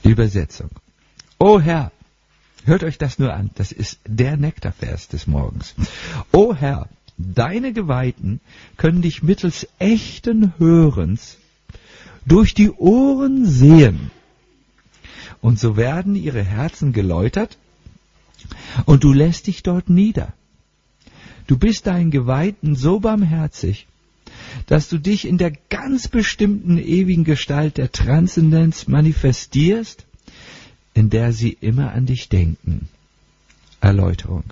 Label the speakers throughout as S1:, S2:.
S1: Übersetzung. O Herr, hört euch das nur an, das ist der Nektarvers des Morgens. O Herr, deine Geweihten können dich mittels echten Hörens durch die Ohren sehen. Und so werden ihre Herzen geläutert und du lässt dich dort nieder. Du bist deinen Geweihten so barmherzig, dass du dich in der ganz bestimmten ewigen Gestalt der Transzendenz manifestierst, in der sie immer an dich denken. Erläuterung.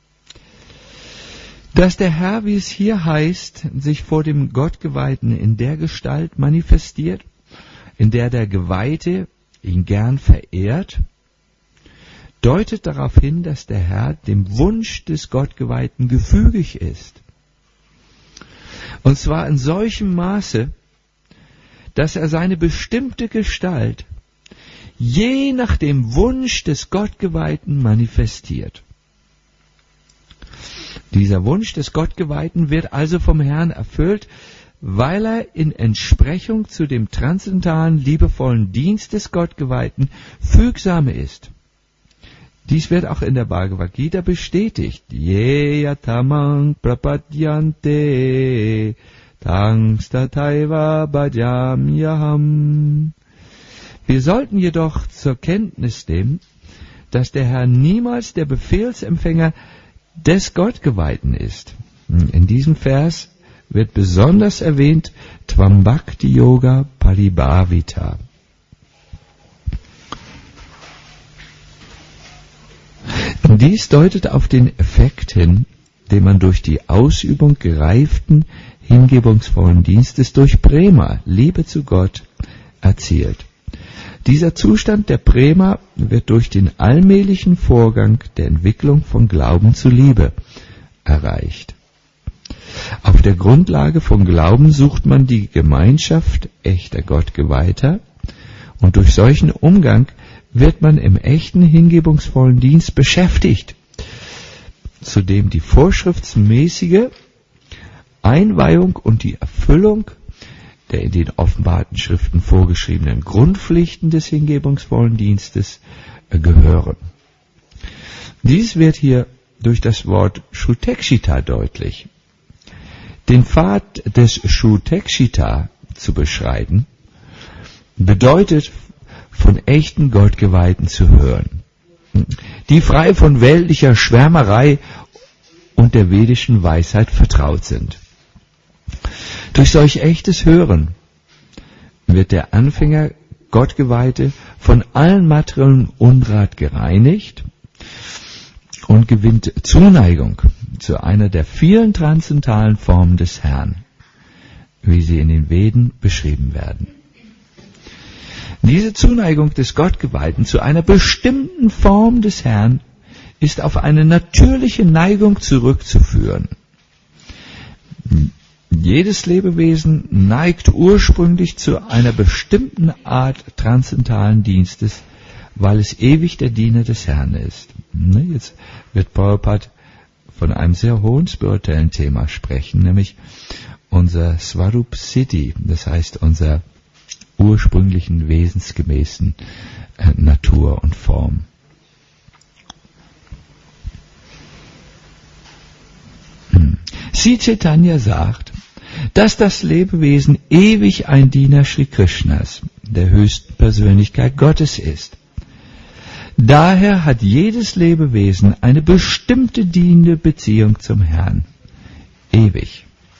S1: Dass der Herr, wie es hier heißt, sich vor dem Gottgeweihten in der Gestalt manifestiert, in der der Geweihte ihn gern verehrt, deutet darauf hin, dass der Herr dem Wunsch des Gottgeweihten gefügig ist. Und zwar in solchem Maße, dass er seine bestimmte Gestalt je nach dem Wunsch des Gottgeweihten manifestiert. Dieser Wunsch des Gottgeweihten wird also vom Herrn erfüllt, weil er in Entsprechung zu dem transzendentalen, liebevollen Dienst des Gottgeweihten fügsam ist. Dies wird auch in der Bhagavad Gita bestätigt. Ye yatamang prapadyante tangstataiva bhajamyaham. Wir sollten jedoch zur Kenntnis nehmen, dass der Herr niemals der Befehlsempfänger des Gottgeweihten ist. In diesem Vers wird besonders erwähnt Tvam Bhakti Yoga Paribhavita. Dies deutet auf den Effekt hin, den man durch die Ausübung gereiften, hingebungsvollen Dienstes durch Prema, Liebe zu Gott, erzielt. Dieser Zustand der Prema wird durch den allmählichen Vorgang der Entwicklung von Glauben zu Liebe erreicht. Auf der Grundlage von Glauben sucht man die Gemeinschaft echter Gottgeweihter und durch solchen Umgang wird man im echten hingebungsvollen Dienst beschäftigt, zu dem die vorschriftsmäßige Einweihung und die Erfüllung der in den offenbarten Schriften vorgeschriebenen Grundpflichten des hingebungsvollen Dienstes gehören. Dies wird hier durch das Wort Shutekshita deutlich. Den Pfad des Shutekshita zu beschreiten, bedeutet, von echten Gottgeweihten zu hören, die frei von weltlicher Schwärmerei und der vedischen Weisheit vertraut sind. Durch solch echtes Hören wird der Anfänger Gottgeweihte von allen materiellen Unrat gereinigt und gewinnt Zuneigung zu einer der vielen transzendentalen Formen des Herrn, wie sie in den Veden beschrieben werden. Diese Zuneigung des Gottgeweihten zu einer bestimmten Form des Herrn ist auf eine natürliche Neigung zurückzuführen. Jedes Lebewesen neigt ursprünglich zu einer bestimmten Art transzendentalen Dienstes, weil es ewig der Diener des Herrn ist. Jetzt wird Prabhupada von einem sehr hohen spirituellen Thema sprechen, nämlich unser Swarup Siddhi, das heißt unser ursprünglichen wesensgemäßen Natur und Form. Sri Chaitanya sagt, dass das Lebewesen ewig ein Diener Shri Krishnas, der höchsten Persönlichkeit Gottes ist. Daher hat jedes Lebewesen eine bestimmte dienende Beziehung zum Herrn, ewig.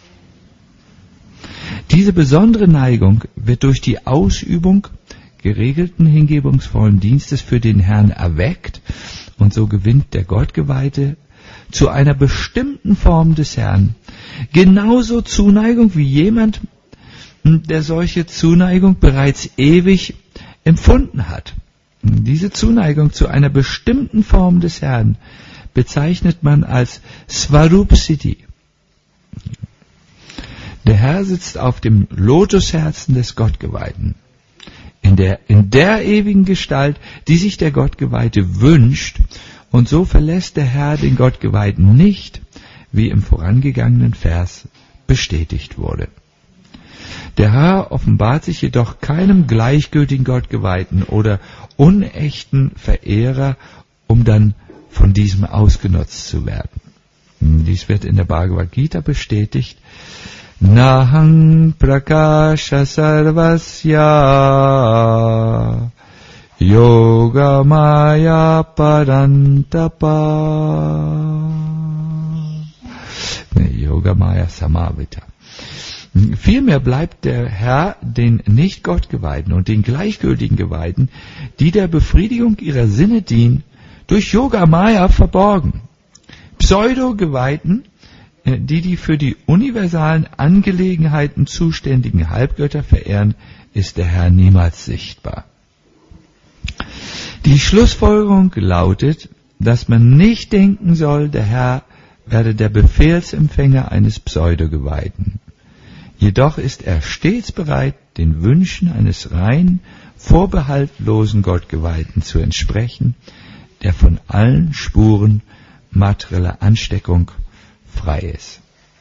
S1: Diese besondere Neigung wird durch die Ausübung geregelten hingebungsvollen Dienstes für den Herrn erweckt und so gewinnt der Gottgeweihte zu einer bestimmten Form des Herrn genauso Zuneigung wie jemand, der solche Zuneigung bereits ewig empfunden hat. Diese Zuneigung zu einer bestimmten Form des Herrn bezeichnet man als Swarup Siddhi. Der Herr sitzt auf dem Lotusherzen des Gottgeweihten, in der ewigen Gestalt, die sich der Gottgeweihte wünscht, und so verlässt der Herr den Gottgeweihten nicht, wie im vorangegangenen Vers bestätigt wurde. Der Herr offenbart sich jedoch keinem gleichgültigen Gottgeweihten oder unechten Verehrer, um dann von diesem ausgenutzt zu werden. Dies wird in der Bhagavad Gita bestätigt. Nahang prakasha sarvasya yoga maya parantapa. Yoga maya samavita. Vielmehr bleibt der Herr den nicht Gottgeweihten und den gleichgültigen Geweihten, die der Befriedigung ihrer Sinne dienen, durch Yoga Maya verborgen. Pseudo-Geweihten, die für die universalen Angelegenheiten zuständigen Halbgötter verehren, ist der Herr niemals sichtbar. Die Schlussfolgerung lautet, dass man nicht denken soll, der Herr werde der Befehlsempfänger eines Pseudo-Geweihten. Jedoch ist er stets bereit, den Wünschen eines rein vorbehaltlosen Gottgeweihten zu entsprechen, der von allen Spuren materieller Ansteckung frei ist.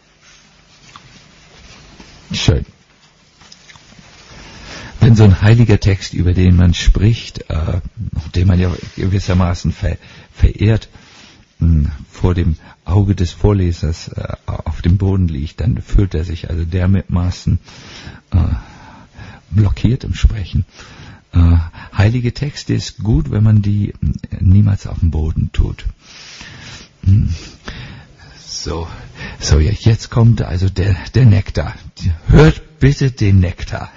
S1: Schön. Wenn so ein heiliger Text, über den man spricht, den man ja gewissermaßen verehrt, vor dem Auge des Vorlesers auf dem Boden liegt, dann fühlt er sich also dermaßen blockiert im Sprechen. Heilige Texte ist gut, wenn man die niemals auf den Boden tut. So, jetzt kommt also der Nektar. Hört bitte den Nektar.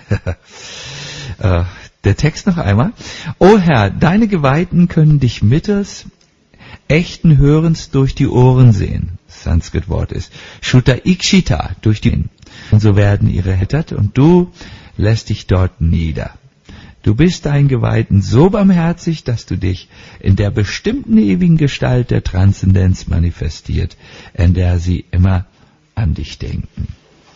S1: Der Text noch einmal. O Herr, deine Geweihten können dich mittels echten Hörens durch die Ohren sehen. Das Sanskrit-Wort ist Shuta Ikshita, durch die Ohren. Und so werden ihre Hettert und du lässt dich dort nieder. Du bist deinen Geweihten so barmherzig, dass du dich in der bestimmten ewigen Gestalt der Transzendenz manifestiert, in der sie immer an dich denken.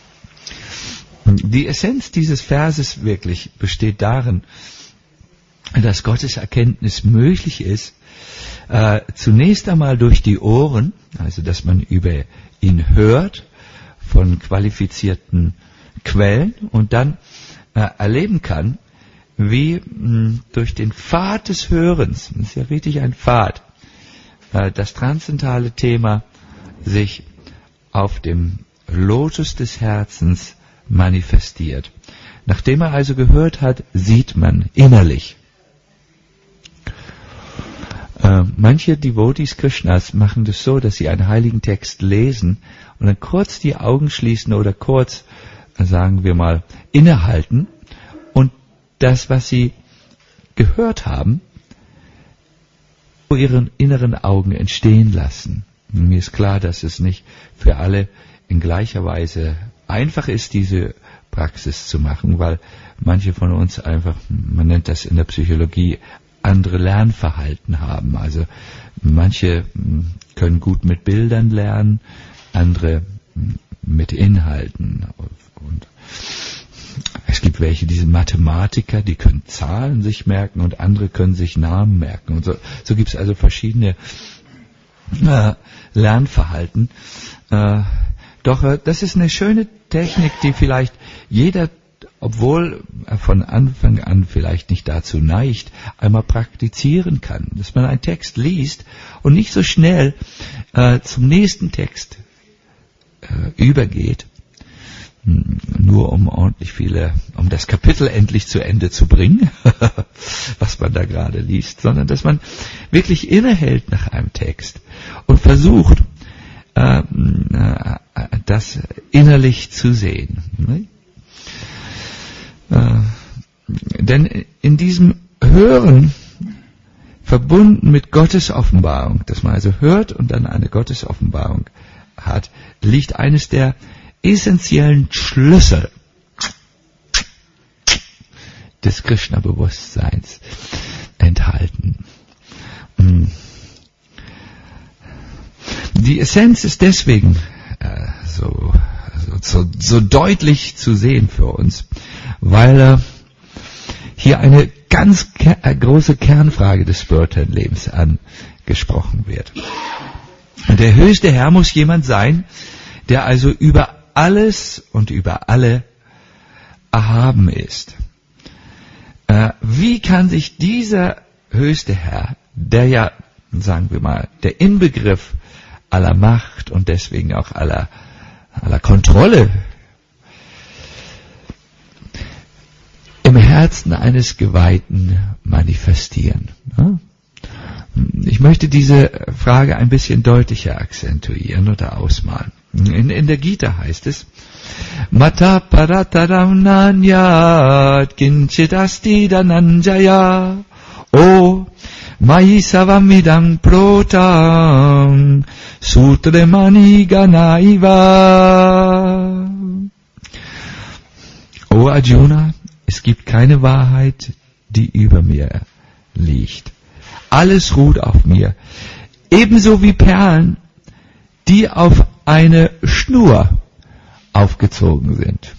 S1: Die Essenz dieses Verses wirklich besteht darin, dass Gottes Erkenntnis möglich ist, zunächst einmal durch die Ohren, also dass man über ihn hört von qualifizierten Quellen und dann erleben kann, wie durch den Pfad des Hörens, das ist ja richtig ein Pfad, das transzendentale Thema sich auf dem Lotus des Herzens manifestiert. Nachdem er also gehört hat, sieht man innerlich. Manche Devotees Krishnas machen das so, dass sie einen heiligen Text lesen und dann kurz die Augen schließen oder kurz, sagen wir mal, innehalten und das, was sie gehört haben, vor ihren inneren Augen entstehen lassen. Und mir ist klar, dass es nicht für alle in gleicher Weise einfach ist, diese Praxis zu machen, weil manche von uns einfach, man nennt das in der Psychologie, andere Lernverhalten haben. Also manche können gut mit Bildern lernen, andere mit Inhalten. Und es gibt welche, die sind Mathematiker, die können Zahlen sich merken und andere können sich Namen merken. Und so gibt es also verschiedene Lernverhalten. Doch das ist eine schöne Technik, die vielleicht jeder, obwohl er von Anfang an vielleicht nicht dazu neigt, einmal praktizieren kann. Dass man einen Text liest und nicht so schnell zum nächsten Text übergeht, nur um um das Kapitel endlich zu Ende zu bringen, was man da gerade liest, sondern dass man wirklich innehält nach einem Text und versucht, das innerlich zu sehen. Denn in diesem Hören, verbunden mit Gottes Offenbarung, dass man also hört und dann eine Gottes Offenbarung hat, liegt eines der essentiellen Schlüssel des Krishna-Bewusstseins enthalten. Die Essenz ist deswegen so deutlich zu sehen für uns, weil hier eine ganz große Kernfrage des spirituellen Lebens angesprochen wird. Und der höchste Herr muss jemand sein, der also über alles und über alle erhaben ist. Wie kann sich dieser höchste Herr, der ja, sagen wir mal, der Inbegriff aller Macht und deswegen auch aller Kontrolle im Herzen eines Geweihten manifestieren? Ich möchte diese Frage ein bisschen deutlicher akzentuieren oder ausmalen. In der Gita heißt es, Mata parataram nanyat kinchit asti dananjaya o mai savamidam protam sutremani ganaiva. O Arjuna, es gibt keine Wahrheit, die über mir liegt. Alles ruht auf mir, ebenso wie Perlen, die auf eine Schnur aufgezogen sind.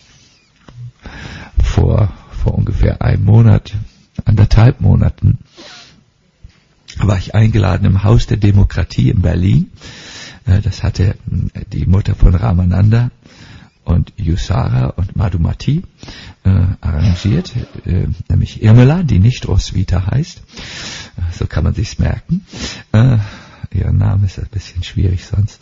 S1: Vor ungefähr einem Monat, 1,5 Monaten, war ich eingeladen im Haus der Demokratie in Berlin. Das hatte die Mutter von Ramananda und Yusara und Madhumati arrangiert, nämlich Irmela, die nicht Roswitha heißt. So kann man sich's merken. Ihr Name ist ein bisschen schwierig sonst.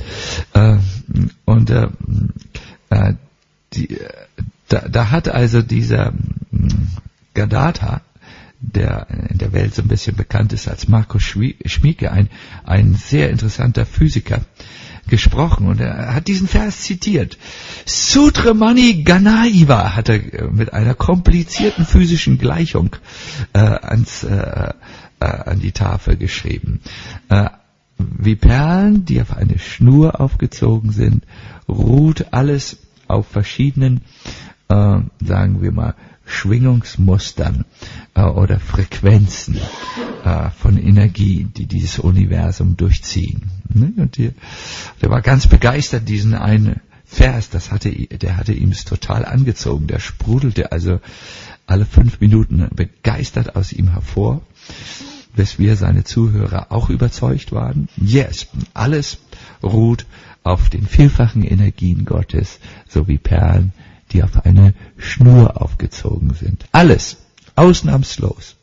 S1: Da hat also dieser Gadadhar, der in der Welt so ein bisschen bekannt ist als Markus Schmieke, ein sehr interessanter Physiker, gesprochen und er hat diesen Vers zitiert. Sutremani Ganaiva hat er mit einer komplizierten physischen Gleichung an die Tafel geschrieben. Wie Perlen, die auf eine Schnur aufgezogen sind, ruht alles auf verschiedenen, sagen wir mal, Schwingungsmustern oder Frequenzen von Energien, die dieses Universum durchziehen. Und der war ganz begeistert, diesen einen Vers, der hatte ihm es total angezogen. Der sprudelte also alle 5 Minuten begeistert aus ihm hervor, bis wir, seine Zuhörer, auch überzeugt waren. Yes, alles ruht auf den vielfachen Energien Gottes, so wie Perlen, die auf eine Schnur aufgezogen sind. Alles, ausnahmslos.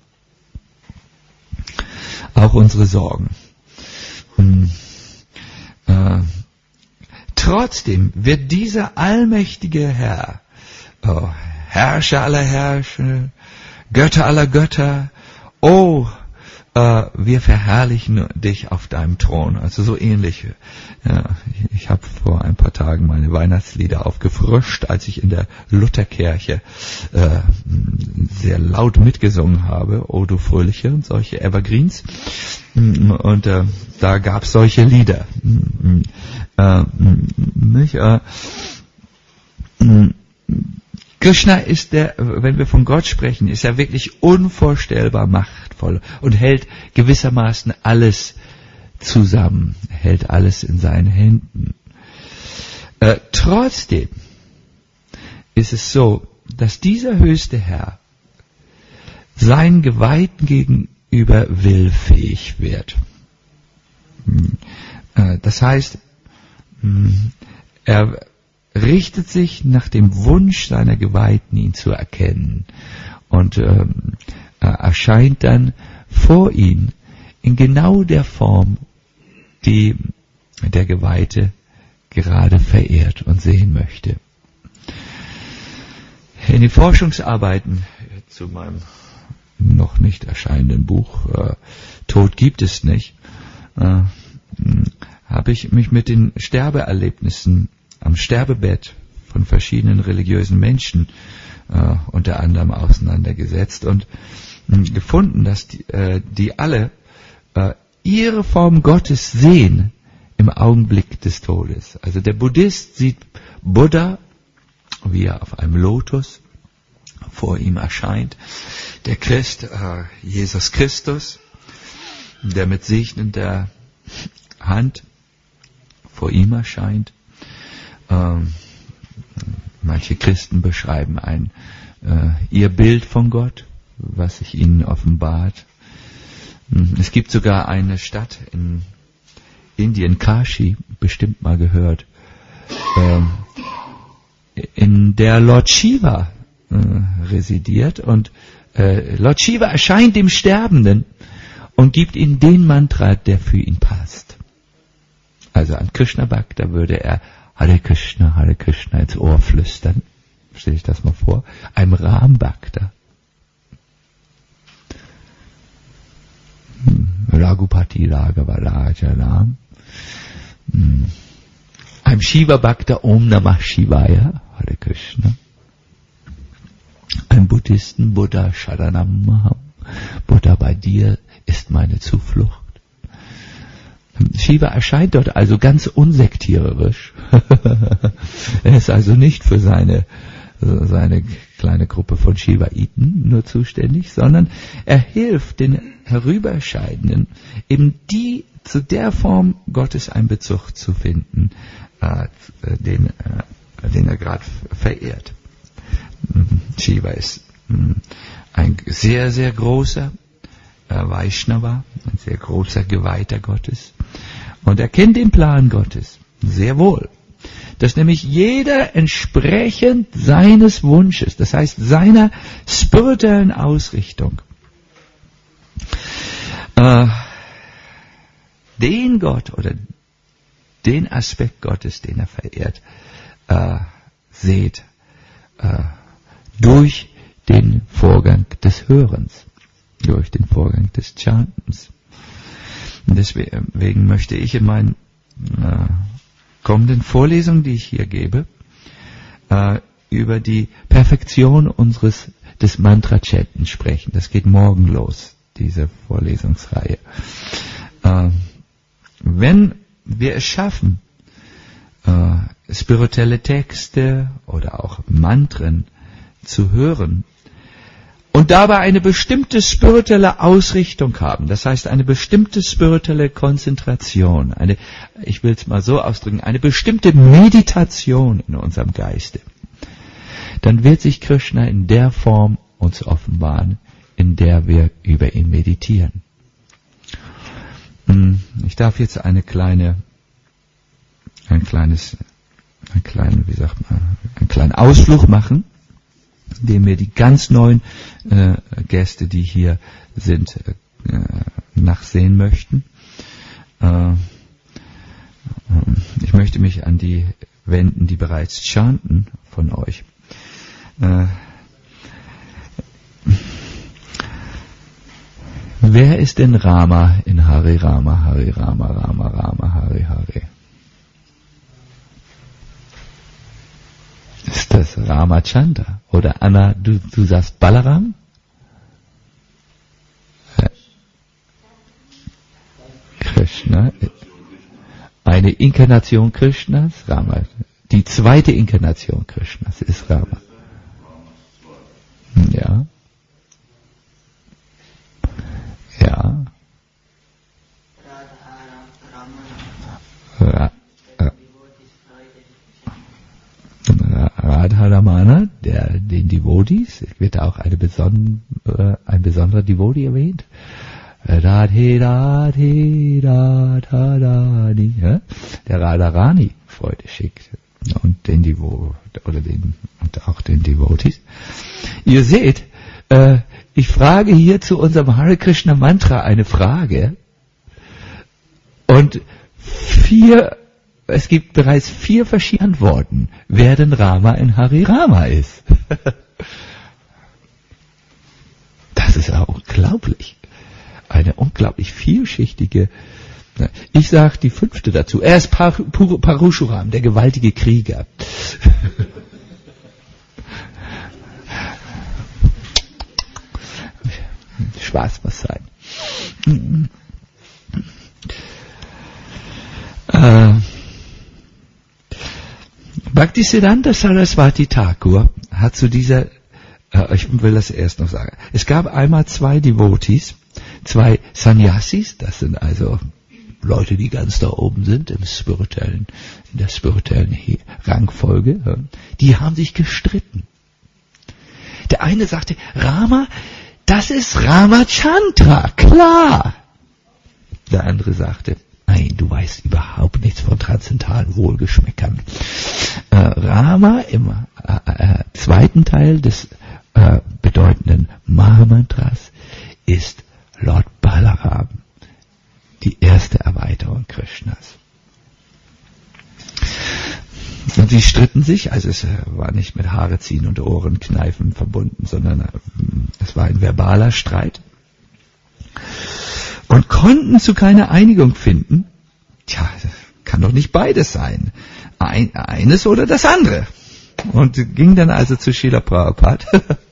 S1: Auch unsere Sorgen. Trotzdem wird dieser allmächtige Herr, Herrscher aller Herrscher, Götter aller Götter, wir verherrlichen dich auf deinem Thron. Also so ähnlich. Ja, ich habe vor ein paar Tagen meine Weihnachtslieder aufgefrischt, als ich in der Lutherkirche sehr laut mitgesungen habe. O du Fröhliche und solche Evergreens. Und da gab es solche Lieder. Krishna ist wenn wir von Gott sprechen, ist er wirklich unvorstellbar machtvoll und hält gewissermaßen alles zusammen, hält alles in seinen Händen. Trotzdem ist es so, dass dieser höchste Herr seinen Geweihten gegenüber willfähig wird. Das heißt, er richtet sich nach dem Wunsch seiner Geweihten, ihn zu erkennen, und erscheint dann vor ihnen in genau der Form, die der Geweihte gerade verehrt und sehen möchte. In den Forschungsarbeiten zu meinem noch nicht erscheinenden Buch Tod gibt es nicht, habe ich mich mit den Sterbeerlebnissen am Sterbebett von verschiedenen religiösen Menschen unter anderem auseinandergesetzt und gefunden, dass die alle ihre Form Gottes sehen im Augenblick des Todes. Also der Buddhist sieht Buddha, wie er auf einem Lotus vor ihm erscheint. Der Christ, Jesus Christus, der mit segnender Hand vor ihm erscheint. Manche Christen beschreiben ihr Bild von Gott, was sich ihnen offenbart. Es gibt sogar eine Stadt in Indien, Kashi, bestimmt mal gehört, in der Lord Shiva residiert. Und Lord Shiva erscheint dem Sterbenden und gibt ihm den Mantra, der für ihn passt. Also an Krishna Bhakta würde er Hare Krishna ins Ohr flüstern. Stell ich das mal vor. Einem Ram Bhakta. Raghupati Raghava Rajaram. Einem Shiva Bhakta Om Namah Shivaya Hare Krishna. Einem Buddhisten Buddha Sharanam Maham. Buddha, bei dir ist meine Zuflucht. Shiva erscheint dort also ganz unsektiererisch. Er ist also nicht für seine kleine Gruppe von Shivaiten nur zuständig, sondern er hilft den Herüberscheidenden, eben zu der Form Gottes einen Bezug zu finden, den er gerade verehrt. Shiva ist ein sehr, sehr großer Vaishnava, ein sehr großer Geweihter Gottes. Und er kennt den Plan Gottes sehr wohl. Dass nämlich jeder entsprechend seines Wunsches, das heißt seiner spirituellen Ausrichtung, den Gott oder den Aspekt Gottes, den er verehrt, seht, durch den Vorgang des Hörens, durch den Vorgang des Chantens. Und deswegen möchte ich in meinen kommenden Vorlesungen, die ich hier gebe, über die Perfektion des Mantra-Chanten sprechen. Das geht morgen los, diese Vorlesungsreihe. Wenn wir es schaffen, spirituelle Texte oder auch Mantren zu hören und dabei eine bestimmte spirituelle Ausrichtung haben, das heißt eine bestimmte spirituelle Konzentration, ich will es mal so ausdrücken, eine bestimmte Meditation in unserem Geiste, dann wird sich Krishna in der Form uns offenbaren, in der wir über ihn meditieren. Ich darf jetzt einen kleinen Ausflug machen, indem wir die ganz neuen Gäste, die hier sind, nachsehen möchten. Ich möchte mich an die wenden, die bereits chanten von euch. Wer ist denn Rama in Hare Rama, Hare Rama, Rama Rama, Hare Hare? Ist das Ramachandra? Oder Anna, du sagst Balaram? Krishna. Eine Inkarnation Krishnas, Rama. Die zweite Inkarnation Krishnas ist Rama. Ja. Ja. Radha Ramana, den Devotees, wird auch ein besonderer Devotee erwähnt. Radhe Radhe Radha Rani, ja? Der Radharani Freude schickt und und auch den Devotees. Ihr seht, ich frage hier zu unserem Hare Krishna Mantra eine Frage und es gibt bereits 4 verschiedene Antworten, wer denn Rama in Hare Rama ist. Das ist auch unglaublich. Eine unglaublich vielschichtige. Ich sage die 5. dazu. Er ist Parashuram, der gewaltige Krieger. Spaß muss sein. Bhaktisiddhanta Saraswati Thakur hat zu dieser, ich will das erst noch sagen, es gab einmal 2 Devotees, 2 Sannyasis, das sind also Leute, die ganz da oben sind in der spirituellen Rangfolge, die haben sich gestritten. Der eine sagte, Rama, das ist Ramachandra, klar. Der andere sagte, nein, du weißt überhaupt nichts von transzendentalen Wohlgeschmäckern. Rama im zweiten Teil des bedeutenden Mahamantras ist Lord Balaram, die erste Erweiterung Krishnas. Und sie stritten sich, also es war nicht mit Haare ziehen und Ohrenkneifen verbunden, sondern es war ein verbaler Streit. Und konnten zu keiner Einigung finden. Tja, kann doch nicht beides sein. Eines oder das andere. Und ging dann also zu Srila Prabhupada.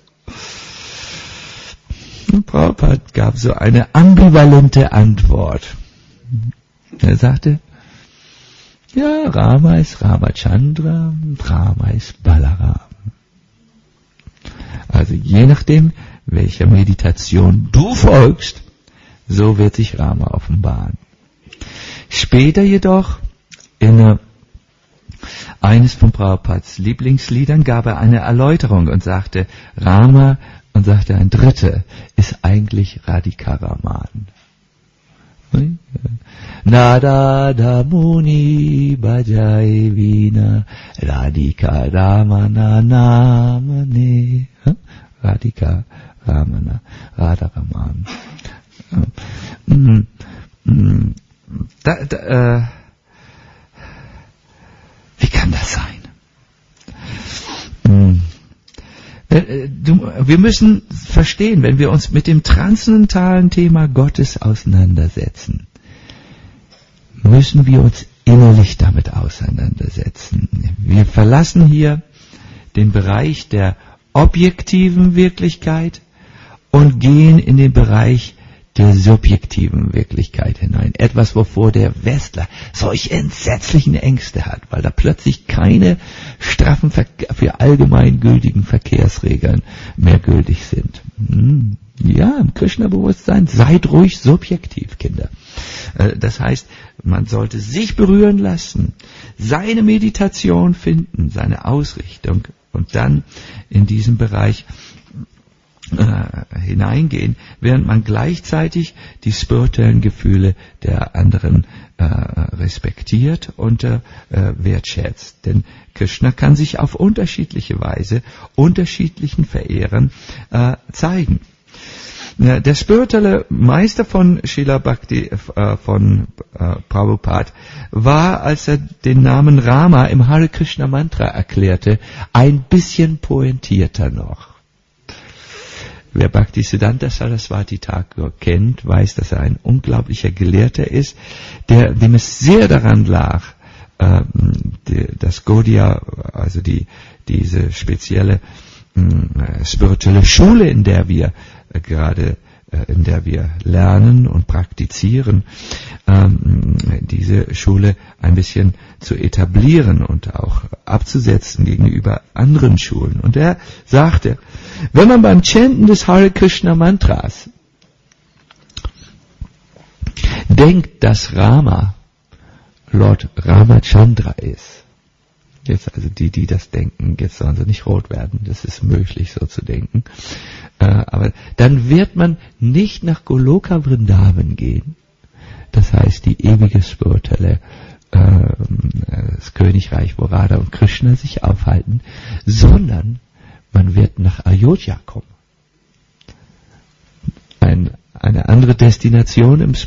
S1: Und Prabhupada gab so eine ambivalente Antwort. Er sagte, ja, Rama ist Ramachandra, Rama ist Balaram. Also je nachdem, welcher Meditation du folgst, so wird sich Rama offenbaren. Später jedoch, in eines von Prabhupads Lieblingsliedern, gab er eine Erläuterung und sagte, Rama, und sagte ein Dritter, ist eigentlich Radhika Raman. Nada da Muni Bhajai Vina Radhika Ramana Namane. Radhika Ramana, Radha Raman. Wie kann das sein? Wir müssen verstehen, wenn wir uns mit dem transzendentalen Thema Gottes auseinandersetzen, müssen wir uns innerlich damit auseinandersetzen. Wir verlassen hier den Bereich der objektiven Wirklichkeit und gehen in den Bereich der subjektiven Wirklichkeit hinein. Etwas, wovor der Westler solche entsetzlichen Ängste hat, weil da plötzlich keine straffen, für allgemeingültigen Verkehrsregeln mehr gültig sind. Ja, im Krishna-Bewusstsein seid ruhig subjektiv, Kinder. Das heißt, man sollte sich berühren lassen, seine Meditation finden, seine Ausrichtung und dann in diesen Bereich hineingehen, während man gleichzeitig die spirituellen Gefühle der anderen respektiert und wertschätzt. Denn Krishna kann sich auf unterschiedliche Weise unterschiedlichen Verehrern zeigen. Der spirituelle Meister von Srila Bhakti, von Prabhupada, war, als er den Namen Rama im Hare Krishna Mantra erklärte, ein bisschen pointierter noch. Wer Bhaktisiddhanta Saraswati Thakur kennt, weiß, dass er ein unglaublicher Gelehrter ist, dem es sehr daran lag, dass Gaudiya, also diese spezielle spirituelle Schule, in der wir lernen und praktizieren, diese Schule ein bisschen zu etablieren und auch abzusetzen gegenüber anderen Schulen. Und er sagte, wenn man beim Chanten des Hare Krishna Mantras denkt, dass Rama Lord Ramachandra ist, jetzt also die das denken, jetzt sollen sie nicht rot werden, das ist möglich so zu denken, aber dann wird man nicht nach Goloka Vrindavan gehen, das heißt die ewige spirituelle das Königreich, wo Radha und Krishna sich aufhalten, sondern man wird nach Ayodhya kommen. Eine andere Destination in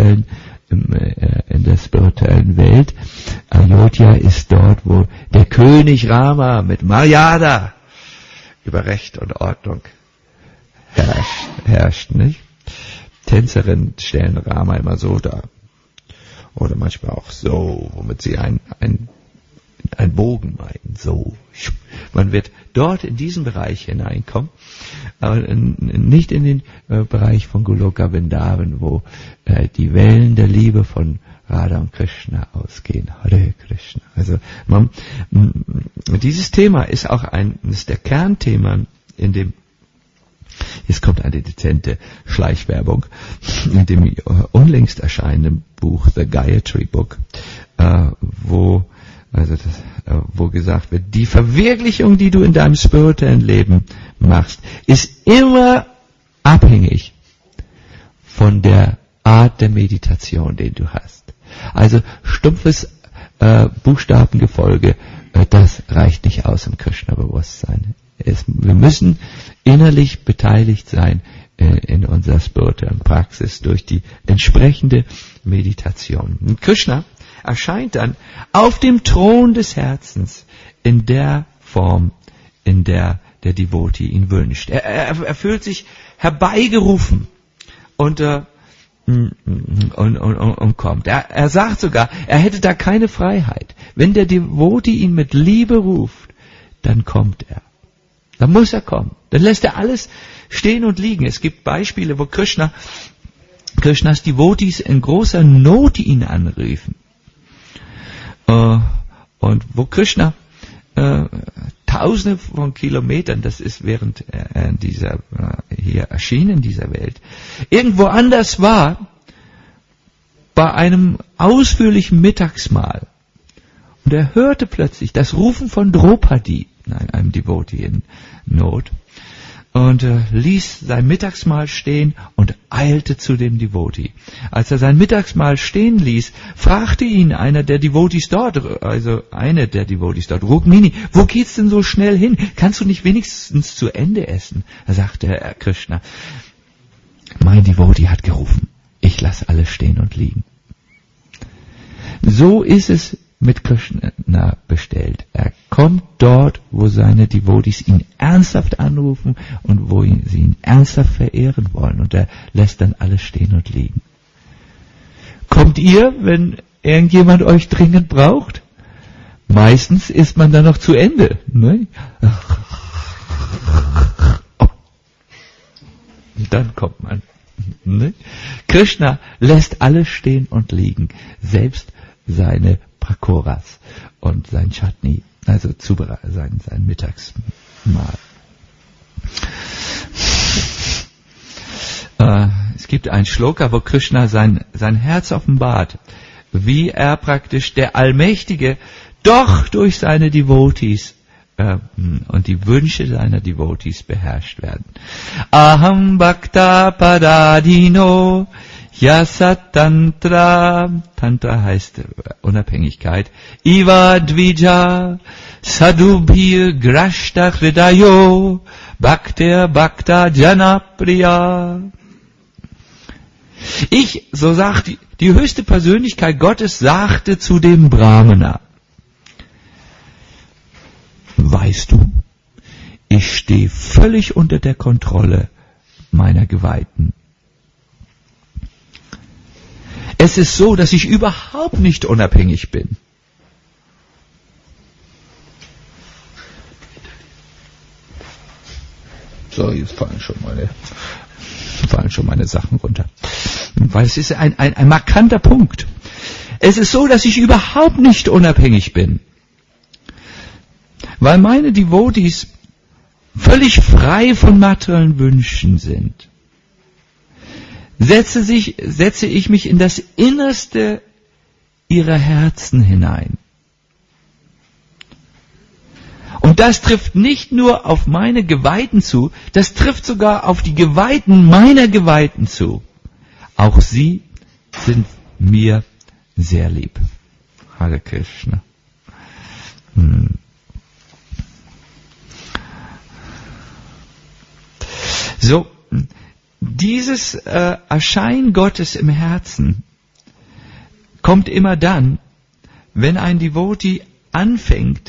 S1: der spirituellen Welt. Ayodhya ist dort, wo der König Rama mit Maryada über Recht und Ordnung herrscht, nicht? Tänzerinnen stellen Rama immer so dar. Oder manchmal auch so, womit sie ein Bogen meinen, so. Man wird dort in diesen Bereich hineinkommen, aber nicht in den Bereich von Goloka Vrindavan, wo die Wellen der Liebe von Radha und Krishna ausgehen. Hare Krishna. Also dieses Thema ist auch eines der Kernthemen in dem, jetzt kommt eine dezente Schleichwerbung, in dem unlängst erscheinenden Buch The Gayatri Book, wo gesagt wird, die Verwirklichung, die du in deinem spirituellen Leben machst, ist immer abhängig von der Art der Meditation, den du hast. Also stumpfes Buchstabengefolge, das reicht nicht aus im Krishna-Bewusstsein. Wir müssen innerlich beteiligt sein in unserer spirituellen Praxis durch die entsprechende Meditation. Und Krishna erscheint dann auf dem Thron des Herzens in der Form, in der der Devotee ihn wünscht. Er fühlt sich herbeigerufen und kommt. Er sagt sogar, er hätte da keine Freiheit. Wenn der Devotee ihn mit Liebe ruft, dann kommt er. Dann muss er kommen. Dann lässt er alles stehen und liegen. Es gibt Beispiele, wo Krishnas Devotees in großer Not ihn anriefen. Und wo Krishna Tausende von Kilometern, das ist während dieser hier erschienen in dieser Welt, irgendwo anders war, bei einem ausführlichen Mittagsmahl. Und er hörte plötzlich das Rufen von Draupadi, einem Devotee in Not, und ließ sein Mittagsmahl stehen und eilte zu dem Devotee. Als er sein Mittagsmahl stehen ließ, fragte ihn einer der Devotees dort, Rukmini, wo geht's denn so schnell hin? Kannst du nicht wenigstens zu Ende essen? Da sagte Krishna, mein Devotee hat gerufen, ich lasse alles stehen und liegen. So ist es mit Krishna bestellt. Er kommt dort, wo seine Devotees ihn ernsthaft anrufen und wo sie ihn ernsthaft verehren wollen. Und er lässt dann alles stehen und liegen. Kommt ihr, wenn irgendjemand euch dringend braucht? Meistens ist man dann noch zu Ende. Ne? Und dann kommt man. Ne? Krishna lässt alles stehen und liegen. Selbst seine Pakoras und sein Chutney, also sein Mittagsmahl. Es gibt ein Shloka, wo Krishna sein Herz offenbart, wie er praktisch der Allmächtige doch durch seine Devotees und die Wünsche seiner Devotees beherrscht werden. Aham Bhakta Padadino Yasat Tantra, Tantra heißt Unabhängigkeit, Iva Dvija, Sadhubhir Grashta Hridayo, Bhaktir Bhakta Janapriya. So sagt die höchste Persönlichkeit Gottes, sagte zu dem Brahmana, weißt du, ich stehe völlig unter der Kontrolle meiner Geweihten. Es ist so, dass ich überhaupt nicht unabhängig bin. So, jetzt fallen schon meine Sachen runter. Weil es ist ein markanter Punkt. Es ist so, dass ich überhaupt nicht unabhängig bin. Weil meine Devotees völlig frei von materiellen Wünschen sind. Setze ich mich in das Innerste ihrer Herzen hinein. Und das trifft nicht nur auf meine Geweihten zu, das trifft sogar auf die Geweihten meiner Geweihten zu. Auch sie sind mir sehr lieb. Hare Krishna. So, dieses Erscheinen Gottes im Herzen kommt immer dann, wenn ein Devotee anfängt,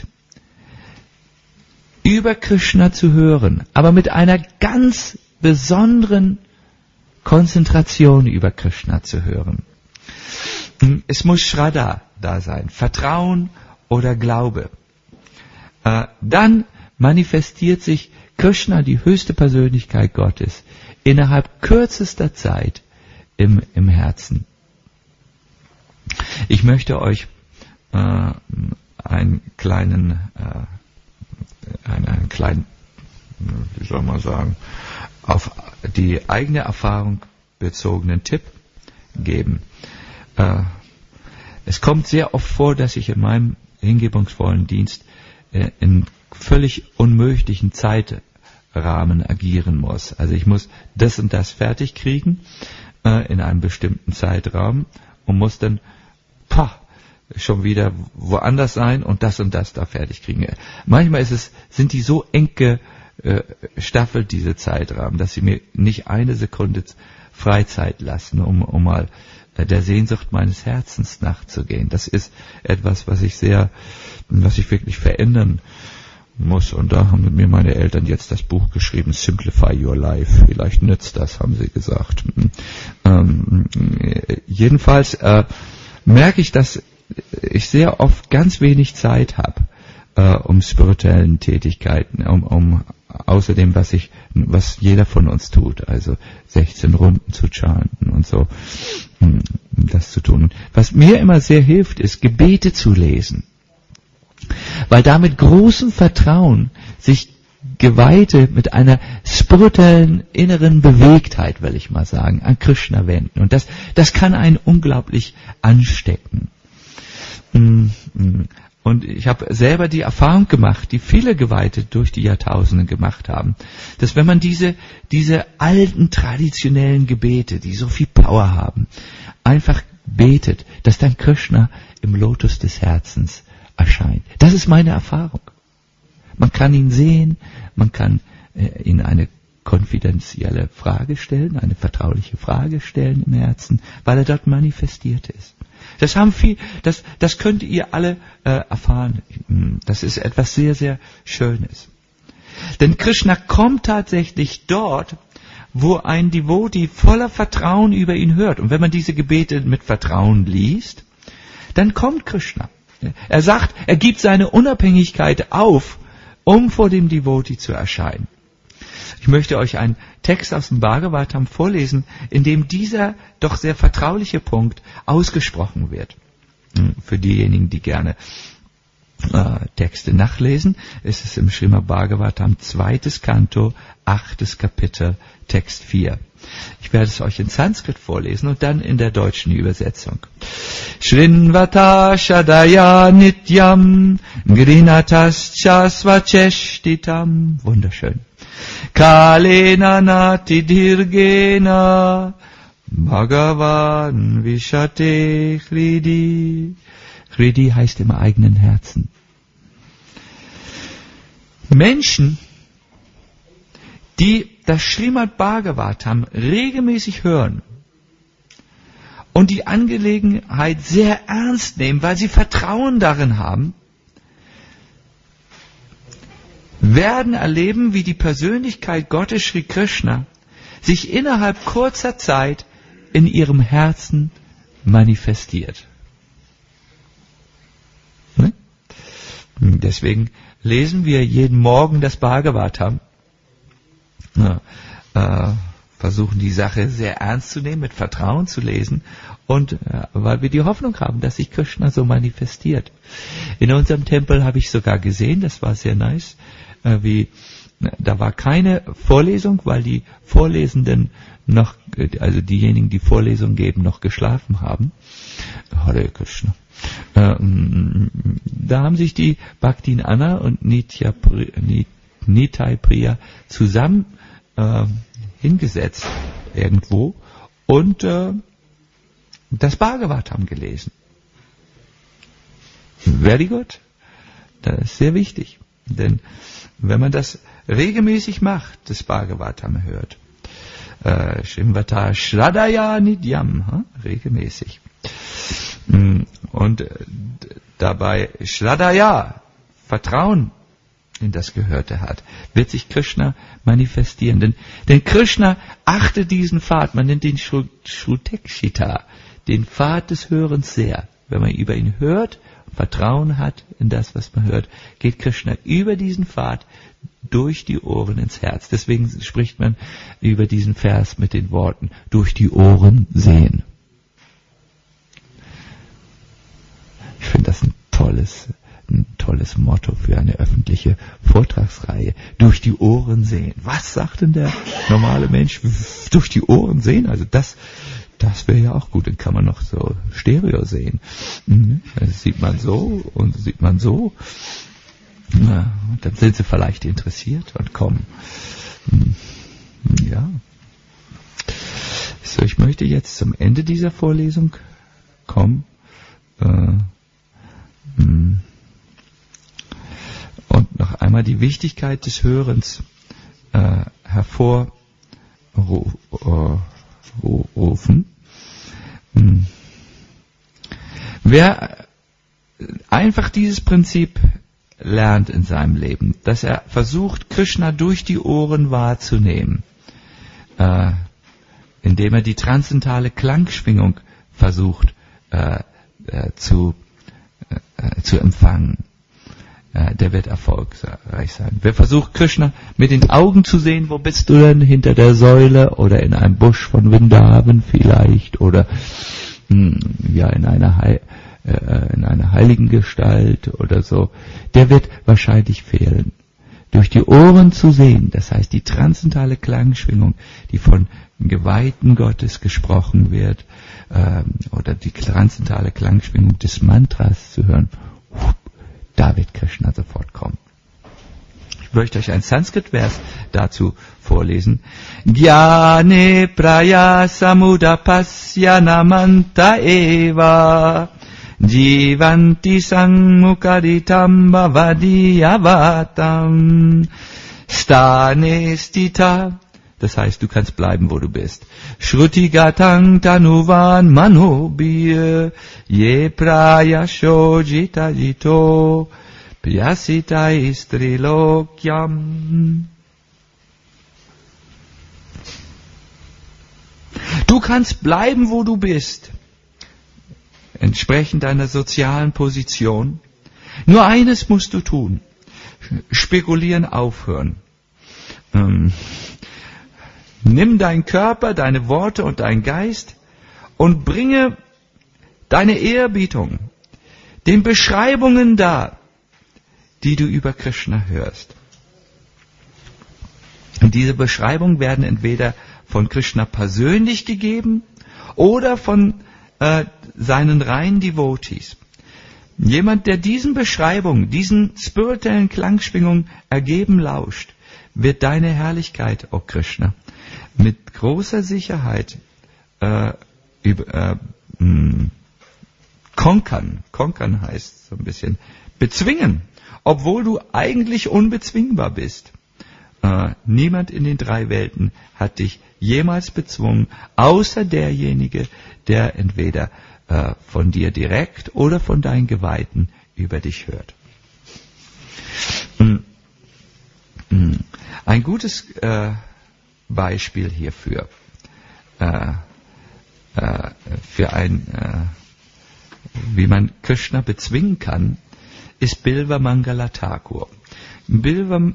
S1: über Krishna zu hören, aber mit einer ganz besonderen Konzentration über Krishna zu hören. Es muss Shraddha da sein, Vertrauen oder Glaube. Dann manifestiert sich Krishna, die höchste Persönlichkeit Gottes, innerhalb kürzester Zeit im Herzen. Ich möchte euch einen kleinen, wie soll man sagen, auf die eigene Erfahrung bezogenen Tipp geben. Es kommt sehr oft vor, dass ich in meinem hingebungsvollen Dienst in völlig unmöglichen Zeitrahmen agieren muss. Also ich muss das und das fertig kriegen in einem bestimmten Zeitraum und muss dann schon wieder woanders sein und das da fertig kriegen. Manchmal sind die so eng gestaffelt, diese Zeitrahmen, dass sie mir nicht eine Sekunde Freizeit lassen, um mal der Sehnsucht meines Herzens nachzugehen. Das ist etwas, was ich wirklich verändern muss. Und da haben mir meine Eltern jetzt das Buch geschrieben, Simplify Your Life. Vielleicht nützt das, haben sie gesagt. Jedenfalls merke ich, dass ich sehr oft ganz wenig Zeit habe, um spirituellen Tätigkeiten, um außerdem, was jeder von uns tut, also 16 Runden zu chanten und so, das zu tun. Und was mir immer sehr hilft, ist, Gebete zu lesen. Weil da mit großem Vertrauen sich Geweihte mit einer spirituellen inneren Bewegtheit, will ich mal sagen, an Krishna wenden. Und das kann einen unglaublich anstecken. Und ich habe selber die Erfahrung gemacht, die viele Geweihte durch die Jahrtausende gemacht haben, dass wenn man diese alten traditionellen Gebete, die so viel Power haben, einfach betet, dass dann Krishna im Lotus des Herzens erscheint. Das ist meine Erfahrung. Man kann ihn sehen, man kann ihn eine konfidenzielle Frage stellen, eine vertrauliche Frage stellen im Herzen, weil er dort manifestiert ist. Das könnt ihr alle erfahren. Das ist etwas sehr, sehr Schönes. Denn Krishna kommt tatsächlich dort, wo ein Devotee voller Vertrauen über ihn hört. Und wenn man diese Gebete mit Vertrauen liest, dann kommt Krishna. Er sagt, er gibt seine Unabhängigkeit auf, um vor dem Devotee zu erscheinen. Ich möchte euch einen Text aus dem Bhagavatam vorlesen, in dem dieser doch sehr vertrauliche Punkt ausgesprochen wird. Für diejenigen, die gerne Texte nachlesen, ist es im Srimad Bhagavatam 2. Kanto, 8. Kapitel, Text 4. Ich werde es euch in Sanskrit vorlesen und dann in der deutschen Übersetzung. Shrinvata Shadaya Nityam Grinatascha Svacheshtitam. Wunderschön. Kalena Nati Dirgena Bhagavan Vishate Hridi. Hridi heißt im eigenen Herzen. Menschen, die das Srimad Bhagavatam regelmäßig hören und die Angelegenheit sehr ernst nehmen, weil sie Vertrauen darin haben, werden erleben, wie die Persönlichkeit Gottes Sri Krishna sich innerhalb kurzer Zeit in ihrem Herzen manifestiert. Ne? Deswegen lesen wir jeden Morgen das Bhagavatam. Versuchen die Sache sehr ernst zu nehmen, mit Vertrauen zu lesen und weil wir die Hoffnung haben, dass sich Krishna so manifestiert. In unserem Tempel habe ich sogar gesehen, das war sehr nice, da war keine Vorlesung, weil die Vorlesenden noch, also diejenigen, die Vorlesung geben, noch geschlafen haben. Hare Krishna. Da haben sich die Bhaktin Anna und Nitai Priya zusammen hingesetzt irgendwo und das Bhagavatam gelesen. Very good. Das ist sehr wichtig. Denn wenn man das regelmäßig macht, das Bhagavatam hört, Shrimvata Shradaya Nidyam, regelmäßig. Und dabei Shradaya, Vertrauen in das Gehörte hat, wird sich Krishna manifestieren. Denn Krishna achtet diesen Pfad, man nennt den Shrutekshita, den Pfad des Hörens sehr. Wenn man über ihn hört, Vertrauen hat in das, was man hört, geht Krishna über diesen Pfad durch die Ohren ins Herz. Deswegen spricht man über diesen Vers mit den Worten, durch die Ohren sehen. Ich finde das ein tolles Motto für eine öffentliche Vortragsreihe. Durch die Ohren sehen. Was sagt denn der normale Mensch? Durch die Ohren sehen? Also das wäre ja auch gut. Dann kann man noch so Stereo sehen. Das sieht man so und sieht man so. Na, dann sind sie vielleicht interessiert und kommen. Ja. So, ich möchte jetzt zum Ende dieser Vorlesung kommen. Und noch einmal die Wichtigkeit des Hörens hervorrufen. Wer einfach dieses Prinzip lernt in seinem Leben, dass er versucht, Krishna durch die Ohren wahrzunehmen, indem er die transzendentale Klangschwingung versucht zu empfangen, der wird erfolgreich sein. Wer versucht, Krishna mit den Augen zu sehen, wo bist du denn? Hinter der Säule oder in einem Busch von Vrindavan vielleicht oder ja in einer heiligen Gestalt oder so, der wird wahrscheinlich fehlen. Durch die Ohren zu sehen, das heißt die transzendentale Klangschwingung, die von Geweihten Gottes gesprochen wird, oder die transzendentale Klangschwingung des Mantras zu hören, da wird Krishna sofort kommen. Ich möchte euch einen Sanskrit-Vers dazu vorlesen. Jnane prayasamudapasya namanta eva jivanti sangmukaditam bhavadiyavatam stane stita. Das heißt, du kannst bleiben, wo du bist. Shruti gatang tanuvan manobir ye prayasho jita jito piyasita istrilokyam. Du kannst bleiben, wo du bist, entsprechend deiner sozialen Position. Nur eines musst du tun: Spekulieren aufhören. Nimm deinen Körper, deine Worte und deinen Geist und bringe deine Ehrerbietung den Beschreibungen dar, die du über Krishna hörst. Und diese Beschreibungen werden entweder von Krishna persönlich gegeben oder von seinen reinen Devotees. Jemand, der diesen Beschreibungen, diesen spirituellen Klangschwingungen ergeben lauscht, wird deine Herrlichkeit, o Krishna, mit großer Sicherheit konkern heißt so ein bisschen, bezwingen, obwohl du eigentlich unbezwingbar bist. Niemand in den 3 Welten hat dich jemals bezwungen, außer derjenige, der entweder von dir direkt oder von deinen Geweihten über dich hört. Ein gutes Beispiel hierfür, wie man Krishna bezwingen kann, ist Bilva Mangala Thakur. Mir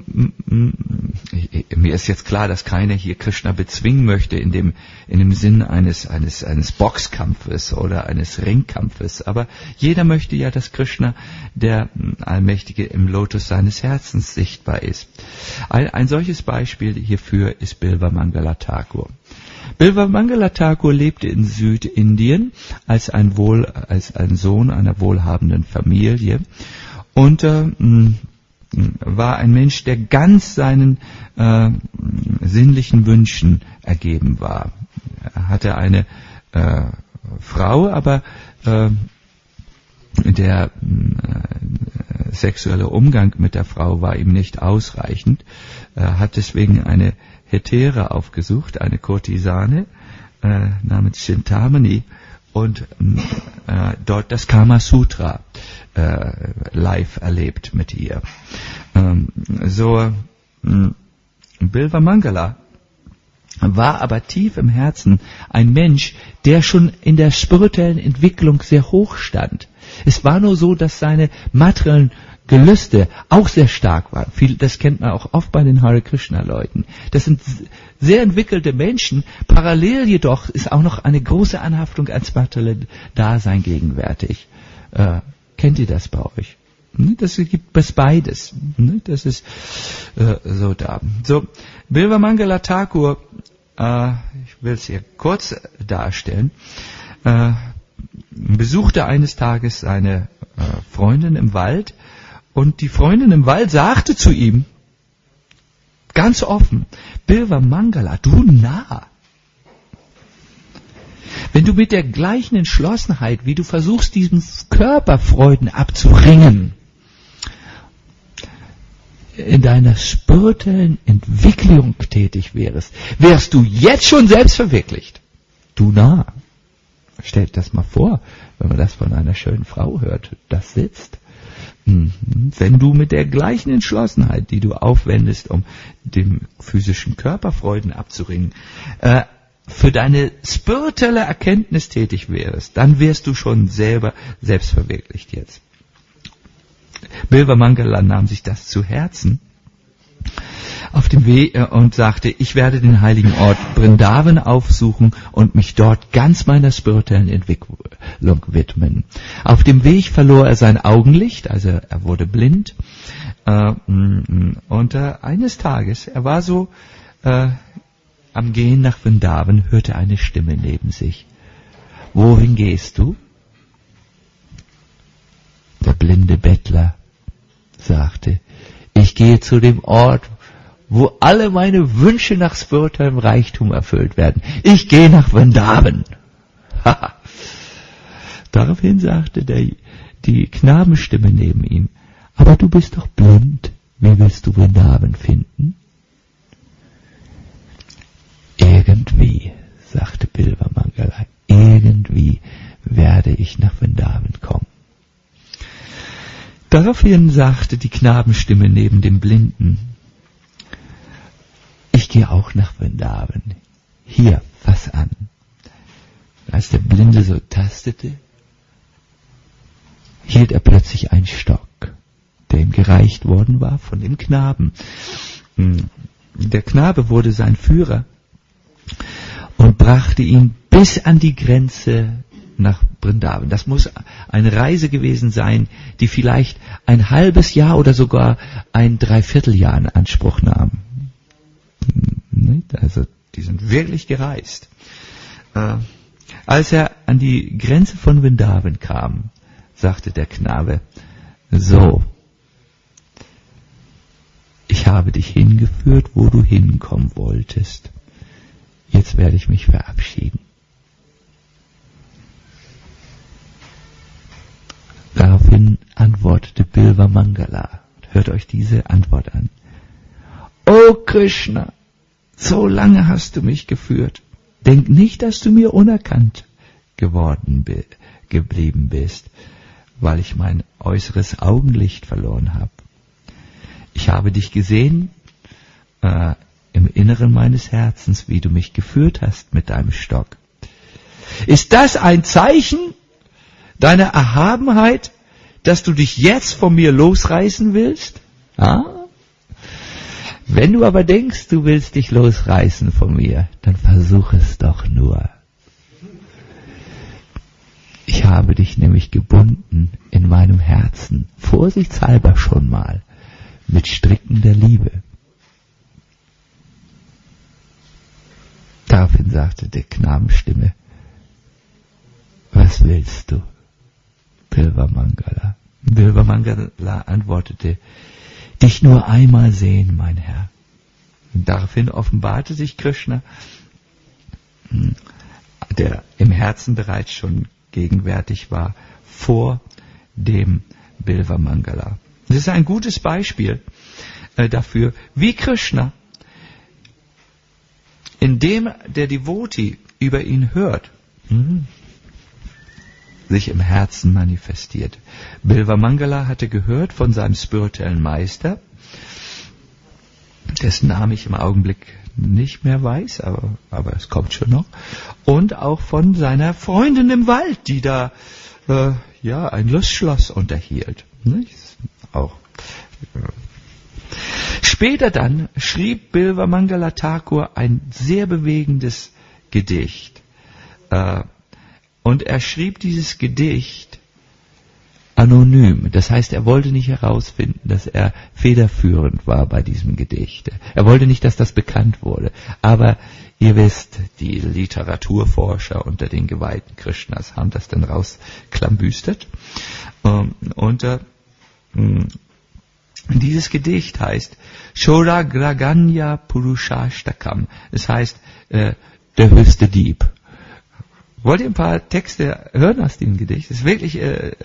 S1: ist jetzt klar, dass keiner hier Krishna bezwingen möchte in dem Sinn eines Boxkampfes oder eines Ringkampfes. Aber jeder möchte ja, dass Krishna, der Allmächtige, im Lotus seines Herzens sichtbar ist. Ein solches Beispiel hierfür ist Bilva Mangala Thakur. Bilva Mangala Thakur lebte in Südindien als ein Sohn einer wohlhabenden Familie und war ein Mensch, der ganz seinen sinnlichen Wünschen ergeben war. Er hatte eine Frau, aber der sexuelle Umgang mit der Frau war ihm nicht ausreichend. Er hat deswegen eine Hetäre aufgesucht, eine Kurtisane namens Chintamani, und dort das Kama Sutra live erlebt mit ihr. Bilva Mangala war aber tief im Herzen ein Mensch, der schon in der spirituellen Entwicklung sehr hoch stand. Es war nur so, dass seine materiellen Gelüste auch sehr stark waren. Das kennt man auch oft bei den Hare Krishna Leuten. Das sind sehr entwickelte Menschen. Parallel jedoch ist auch noch eine große Anhaftung ans materielle Dasein gegenwärtig. Kennt ihr das bei euch? Das gibt es beides. Das ist so da. So, Bilva Mangala Thakur, ich will es hier kurz darstellen, besuchte eines Tages seine Freundin im Wald, und die Freundin im Wald sagte zu ihm, ganz offen: Bilva Mangala, du Narr, Wenn du mit der gleichen Entschlossenheit, wie du versuchst, diesen Körperfreuden abzuringen, in deiner spirituellen Entwicklung tätig wärst du jetzt schon selbstverwirklicht. Du Narr. Stellt das mal vor, wenn man das von einer schönen Frau hört, das sitzt. Wenn du mit der gleichen Entschlossenheit, die du aufwendest, um dem physischen Körperfreuden abzuringen, für deine spirituelle Erkenntnis tätig wärst, dann wärst du schon selber selbstverwirklicht jetzt. Bilvamangola nahm sich das zu Herzen auf dem Weg und sagte, ich werde den heiligen Ort Vrindavan aufsuchen und mich dort ganz meiner spirituellen Entwicklung widmen. Auf dem Weg verlor er sein Augenlicht, also er wurde blind. Und eines Tages, er war so am Gehen nach Vrindavan, hörte eine Stimme neben sich. Wohin gehst du? Der blinde Bettler sagte, ich gehe zu dem Ort, wo alle meine Wünsche nach spirituellem Reichtum erfüllt werden. Ich gehe nach Vrindavan. Daraufhin sagte die Knabenstimme neben ihm, aber du bist doch blind, wie willst du Vrindavan finden? Irgendwie, sagte Bilvamangola, irgendwie werde ich nach Vrindavan kommen. Daraufhin sagte die Knabenstimme neben dem Blinden, ich gehe auch nach Vrindavan. Hier, fass an. Als der Blinde so tastete, hielt er plötzlich einen Stock, der ihm gereicht worden war von dem Knaben. Der Knabe wurde sein Führer und brachte ihn bis an die Grenze nach Vrindavan. Das muss eine Reise gewesen sein, die vielleicht ein halbes Jahr oder sogar ein Dreivierteljahr in Anspruch nahm. Also die sind wirklich gereist. Als er an die Grenze von Vrindavan kam, sagte der Knabe, so, ich habe dich hingeführt, wo du hinkommen wolltest. Jetzt werde ich mich verabschieden. Daraufhin antwortete Bilvamangola. Hört euch diese Antwort an. O Krishna, so lange hast du mich geführt. Denk nicht, dass du mir unerkannt geblieben bist, weil ich mein äußeres Augenlicht verloren habe. Ich habe dich gesehen im Inneren meines Herzens, wie du mich geführt hast mit deinem Stock. Ist das ein Zeichen deiner Erhabenheit, dass du dich jetzt von mir losreißen willst? Ah? Wenn du aber denkst, du willst dich losreißen von mir, dann versuch es doch nur. Ich habe dich nämlich gebunden in meinem Herzen, vorsichtshalber schon mal, mit Stricken der Liebe. Daraufhin sagte die Knabenstimme, was willst du, Bilvamangola? Bilvamangola antwortete, dich nur einmal sehen, mein Herr. Und daraufhin offenbarte sich Krishna, der im Herzen bereits schon gegenwärtig war, vor dem Bilvamangola. Das ist ein gutes Beispiel dafür, wie Krishna, indem der Devotee über ihn hört, sich im Herzen manifestiert. Bilvamangola hatte gehört von seinem spirituellen Meister, dessen Namen ich im Augenblick nicht mehr weiß, aber es kommt schon noch, und auch von seiner Freundin im Wald, die da ein Lustschloss unterhielt. Nicht? Auch. Später dann schrieb Bilvamangola Thakur ein sehr bewegendes Gedicht. Und er schrieb dieses Gedicht anonym. Das heißt, er wollte nicht herausfinden, dass er federführend war bei diesem Gedicht. Er wollte nicht, dass das bekannt wurde. Aber ihr wisst, die Literaturforscher unter den Geweihten Krishnas haben das dann rausklambüstert. Dieses Gedicht heißt Shoragraganya Purushashtakam. Das heißt, der höchste Dieb. Wollt ihr ein paar Texte hören aus dem Gedicht? Das ist wirklich,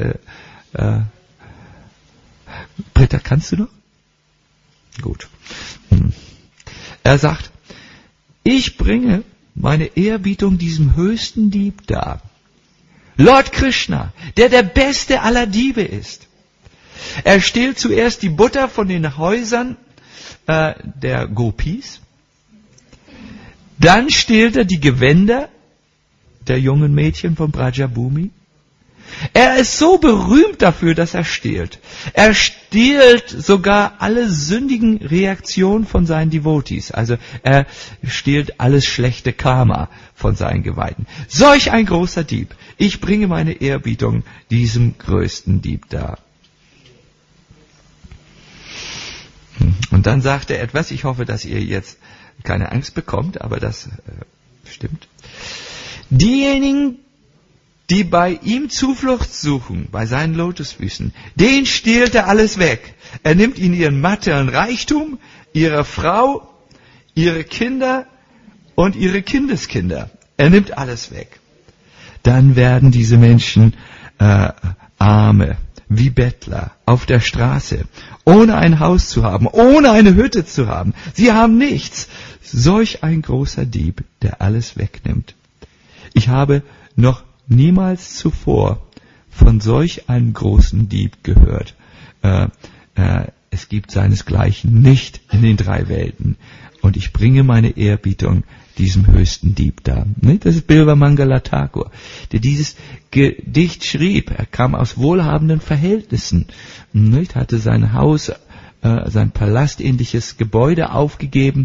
S1: Britta, kannst du noch? Gut. Er sagt, ich bringe meine Ehrerbietung diesem höchsten Dieb dar. Lord Krishna, der beste aller Diebe ist. Er stiehlt zuerst die Butter von den Häusern der Gopis. Dann stiehlt er die Gewänder der jungen Mädchen von Brajabhumi. Er ist so berühmt dafür, dass er stiehlt. Er stiehlt sogar alle sündigen Reaktionen von seinen Devotees. Also er stiehlt alles schlechte Karma von seinen Geweihten. Solch ein großer Dieb. Ich bringe meine Ehrerbietung diesem größten Dieb dar. Und dann sagt er etwas, ich hoffe, dass ihr jetzt keine Angst bekommt, aber das stimmt. Diejenigen, die bei ihm Zuflucht suchen, bei seinen Lotusfüßen, den stiehlt er alles weg. Er nimmt ihnen ihren materiellen Reichtum, ihre Frau, ihre Kinder und ihre Kindeskinder. Er nimmt alles weg. Dann werden diese Menschen Arme, wie Bettler, auf der Straße, ohne ein Haus zu haben, ohne eine Hütte zu haben. Sie haben nichts. Solch ein großer Dieb, der alles wegnimmt. Ich habe noch niemals zuvor von solch einem großen Dieb gehört. Es gibt seinesgleichen nicht in den 3 Welten. Und ich bringe meine Ehrerbietung diesem höchsten Dieb dar. Das ist Bilva Mangala Thakur, der dieses Gedicht schrieb. Er kam aus wohlhabenden Verhältnissen, hatte sein Haus, sein palastähnliches Gebäude aufgegeben,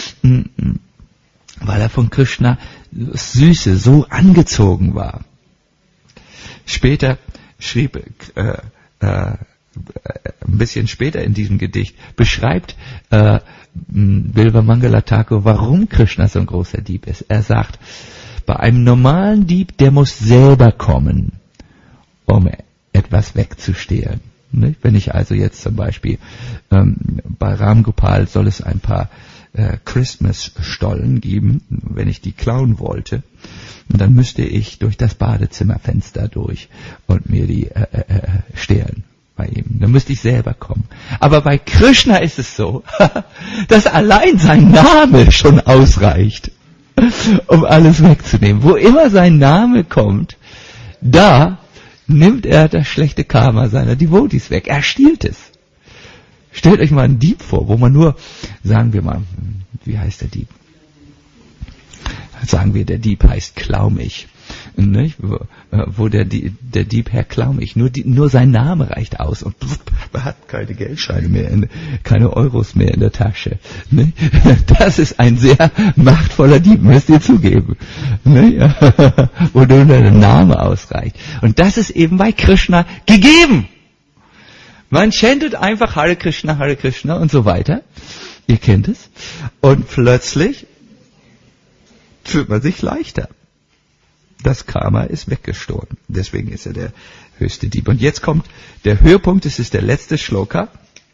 S1: weil er von Krishna Süße so angezogen war. Später schrieb, ein bisschen später in diesem Gedicht, beschreibt Bilva Mangala Thakur, warum Krishna so ein großer Dieb ist. Er sagt, bei einem normalen Dieb, der muss selber kommen, um etwas wegzustehlen. Wenn ich also jetzt zum Beispiel bei Ram Gopal soll es ein paar Christmas-Stollen geben, wenn ich die klauen wollte, dann müsste ich durch das Badezimmerfenster durch und mir die stehlen bei ihm. Dann müsste ich selber kommen. Aber bei Krishna ist es so, dass allein sein Name schon ausreicht, um alles wegzunehmen. Wo immer sein Name kommt, da nimmt er das schlechte Karma seiner Devotees weg. Er stiehlt es. Stellt euch mal einen Dieb vor, wo man nur, sagen wir mal, wie heißt der Dieb? Sagen wir, der Dieb heißt Klaumich. Nicht? Wo der Dieb Herr Klaumich, nur sein Name reicht aus und man hat keine Geldscheine mehr, keine Euros mehr in der Tasche. Nicht? Das ist ein sehr machtvoller Dieb, müsst ihr zugeben. Nicht? Wo nur der Name ausreicht. Und das ist eben bei Krishna gegeben. Man chantet einfach Hare Krishna und so weiter. Ihr kennt es. Und plötzlich fühlt man sich leichter. Das Karma ist weggestohlen. Deswegen ist er der höchste Dieb. Und jetzt kommt der Höhepunkt, es ist der letzte Shloka.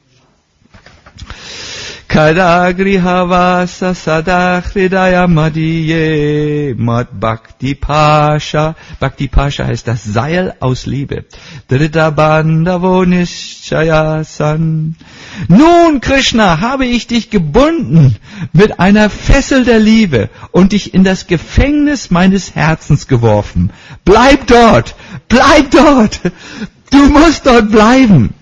S1: Kadagrihavasa sadachridaya madiye mad bhakti pasha. Bhakti pasha heißt das Seil aus Liebe. Drita bandavo nischayasan. Nun, Krishna, habe ich dich gebunden mit einer Fessel der Liebe und dich in das Gefängnis meines Herzens geworfen. Bleib dort! Bleib dort! Du musst dort bleiben!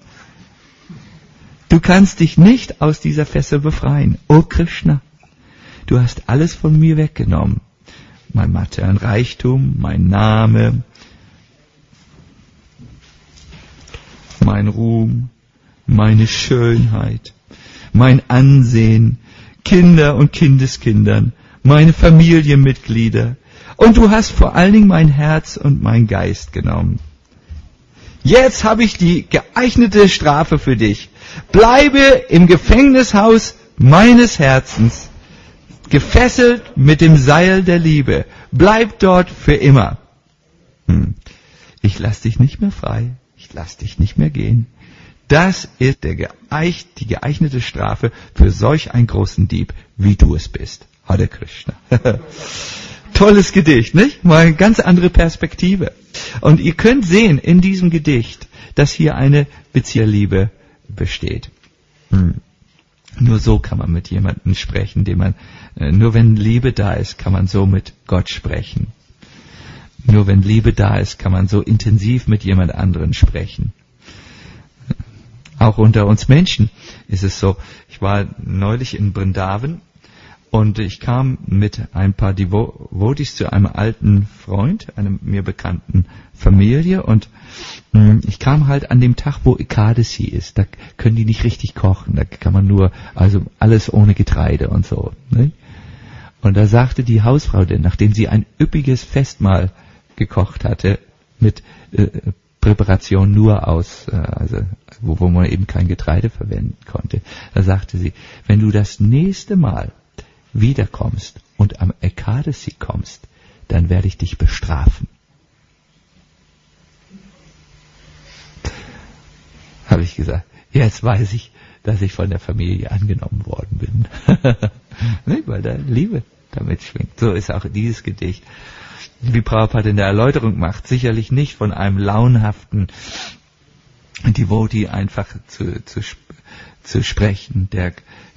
S1: Du kannst dich nicht aus dieser Fessel befreien. O Krishna, du hast alles von mir weggenommen. Mein materiellen Reichtum, mein Name, mein Ruhm, meine Schönheit, mein Ansehen, Kinder und Kindeskindern, meine Familienmitglieder. Und du hast vor allen Dingen mein Herz und mein Geist genommen. Jetzt habe ich die geeignete Strafe für dich. Bleibe im Gefängnishaus meines Herzens, gefesselt mit dem Seil der Liebe. Bleib dort für immer. Ich lass dich nicht mehr frei. Ich lass dich nicht mehr gehen. Das ist die geeignete Strafe für solch einen großen Dieb, wie du es bist. Hare Krishna. Tolles Gedicht, nicht? Mal eine ganz andere Perspektive. Und ihr könnt sehen in diesem Gedicht, dass hier eine Bezieherliebe besteht. Nur so kann man mit jemandem sprechen, nur wenn Liebe da ist, kann man so mit Gott sprechen. Nur wenn Liebe da ist, kann man so intensiv mit jemand anderen sprechen. Auch unter uns Menschen ist es so. Ich war neulich in Vrindavan und ich kam mit ein paar Devotis zu einem alten Freund, einem mir bekannten Familie, und ich kam halt an dem Tag, wo Ekadasi ist. Da können die nicht richtig kochen. Da kann man nur, also alles ohne Getreide und so. Ne? Und da sagte die Hausfrau denn, nachdem sie ein üppiges Festmahl gekocht hatte, mit Präparation nur aus, wo man eben kein Getreide verwenden konnte, da sagte sie, wenn du das nächste Mal wiederkommst und am Ekadasi kommst, dann werde ich dich bestrafen. Habe ich gesagt, jetzt weiß ich, dass ich von der Familie angenommen worden bin. Weil da Liebe damit schwingt. So ist auch dieses Gedicht, wie Prabhupada in der Erläuterung macht, sicherlich nicht von einem launhaften Devotee einfach zu sprechen, der